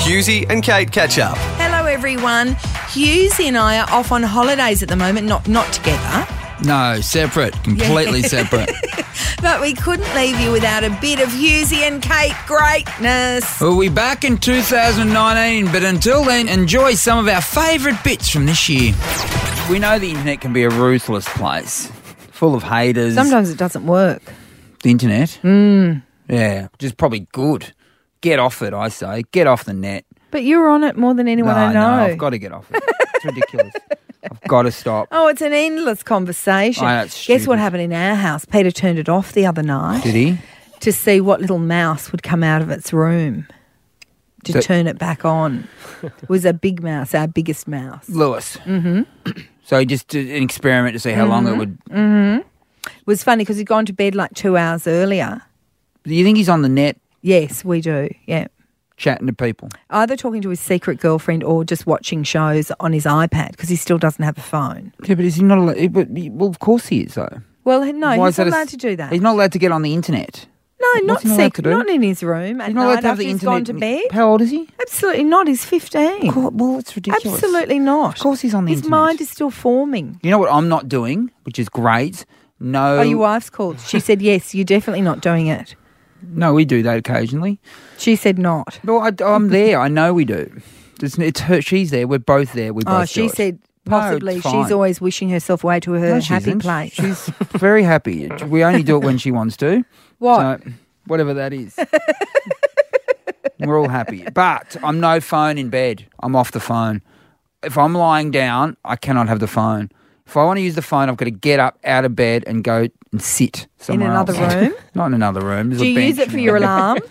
Hughesy and Kate catch up. Hello, everyone. Hughesy and I are off on holidays at the moment, not together. No, separate, completely separate. But we couldn't leave you without a bit of Hughesy and Kate greatness. We'll be back in 2019, but until then, enjoy some of our favourite bits from this year. We know the internet can be a ruthless place, full of haters. Sometimes it doesn't work. The internet? Yeah, which is probably good. Get off it, I say. Get off the net. But you're on it more than anyone I know. No, I've got to get off it. It's ridiculous. I've got to stop. Oh, it's an endless conversation. I know, it's Guess what stupid. happened in our house? Peter turned it off the other night. Did he? To see what little mouse would come out of its room. To So- turn it back on. It was a big mouse, our biggest mouse. Lewis. Mm-hmm. So he just did an experiment to see how long it would... It was funny because he'd gone to bed like 2 hours earlier. Do you think he's on the net Yes, we do, yeah. chatting to people? Either talking to his secret girlfriend or just watching shows on his iPad because he still doesn't have a phone. Yeah, but is he not allowed... Well, of course he is, though. Well, no, Why he's is that not allowed to do that. He's not allowed to get on the internet. No, not What's he not allowed to secret, do? not in his room at He's not allowed night to have after the he's internet. gone to bed. How old is he? Absolutely not, he's 15. Well, it's ridiculous. Absolutely not. Of course he's on the His internet. mind is still forming. You know what I'm not doing, which is great? No. Oh, your wife's called. She said, yes, you're definitely not doing it. No, we do that occasionally. She said not. Well, I'm there. I know we do. It's her. She's there. We're both there. We both Oh, do she it. said No, possibly it's she's fine. always wishing herself away to her No, she happy isn't. place. She's very happy. We only do it when she wants to. What? So, whatever that is. We're all happy. But I'm no phone in bed. I'm off the phone. If I'm lying down, I cannot have the phone. If I want to use the phone, I've got to get up out of bed and go and sit somewhere another else. room? Not in another room. There's Do a you bench use it and for your everything. alarm?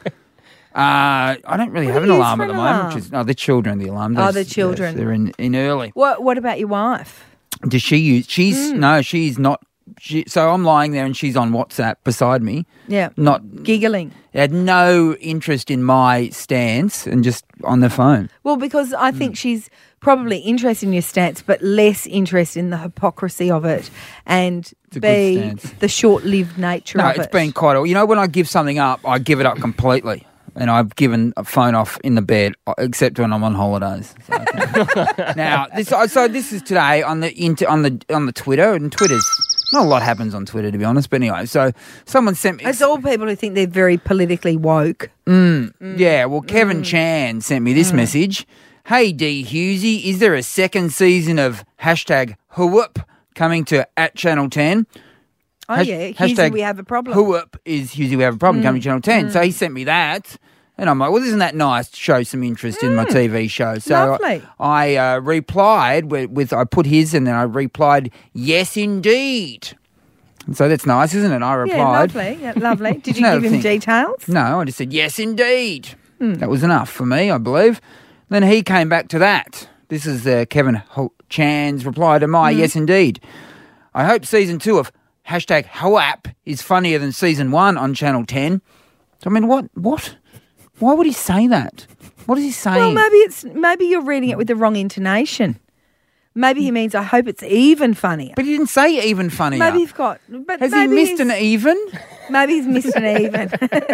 I don't really What have do an you use alarm for at the an moment. alarm? Which is, the children, the alarm. Oh, the children. They're in early. What about your wife? Does she use? Hmm. No, she's not. So I'm lying there and she's on WhatsApp beside me. Yeah. Not Giggling. had no interest in my stance and just on the phone. Well, because I think she's probably interested in your stance, but less interested in the hypocrisy of it and a good stance. the short-lived nature No, of it. it's been quite. You know, when I give something up, I give it up completely. And I've given a phone off in the bed, except when I'm on holidays. So, now, this is today on the Twitter, and Twitter's not a lot happens on Twitter, to be honest. But anyway, so someone sent me. It's all people who think they're very politically woke. Yeah, well, Kevin Chan sent me this message. Hey, D. Hughesy, is there a second season of #Whoop coming to @Channel 10? Oh, yeah. Hughesy, we have a problem. Whoop is Hughesy, we have a problem coming to Channel 10. So he sent me that. And I'm like, well, isn't that nice to show some interest in my TV show? So Lovely. I replied with, I put his and then I replied, yes, indeed. And so that's nice, isn't it? I Yeah, replied. lovely. Yeah, lovely. Did you No, give him think- details? No, I just said, yes, indeed. That was enough for me, I believe. Then he came back to that. This is Kevin Chan's reply to my yes, indeed. I hope season 2 of #Howap is funnier than season 1 on Channel 10. I mean, what? Why would he say that? What is he saying? Well, maybe you're reading it with the wrong intonation. Maybe he means I hope it's even funnier. But he didn't say even funnier. Maybe he's got. But Has he maybe missed he's- an even? Maybe he's missed an even.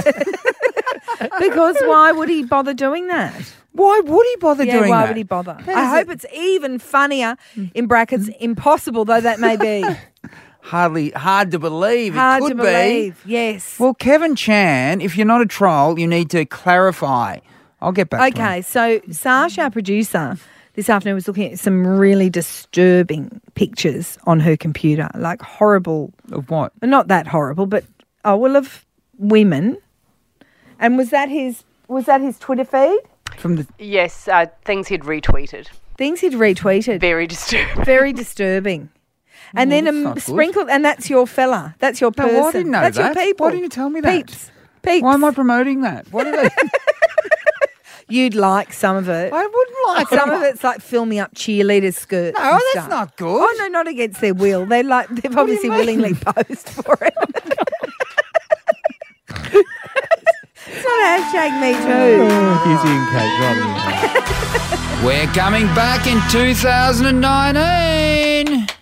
Because why would he bother doing that? Why would he bother doing why that? would he bother? I hope it's even funnier, in brackets, impossible though that may be. Hard to believe. Hard it to could believe, yes. Well, Kevin Chan, if you're not a troll, you need to clarify. I'll get back to him. Okay, so Sash, our producer, this afternoon was looking at some really disturbing pictures on her computer, like horrible, Of what? not that horrible, but of women. And was that his Twitter feed? From the Yes, things he'd retweeted. Things he'd retweeted. Very disturbing. Very disturbing. And Well, then that's not good. sprinkled, and that's your fella. That's your No, person. I didn't know that's that. your people. Why didn't you tell me that? Peeps. Why am I promoting that? What are they? You'd like some of it. I wouldn't like Some them. of it's like filming up cheerleaders' skirts. No, and that's stuff. not good. Oh no, not against their will. They've obviously mean? willingly posed for it. It's not #MeToo. We're coming back in 2019.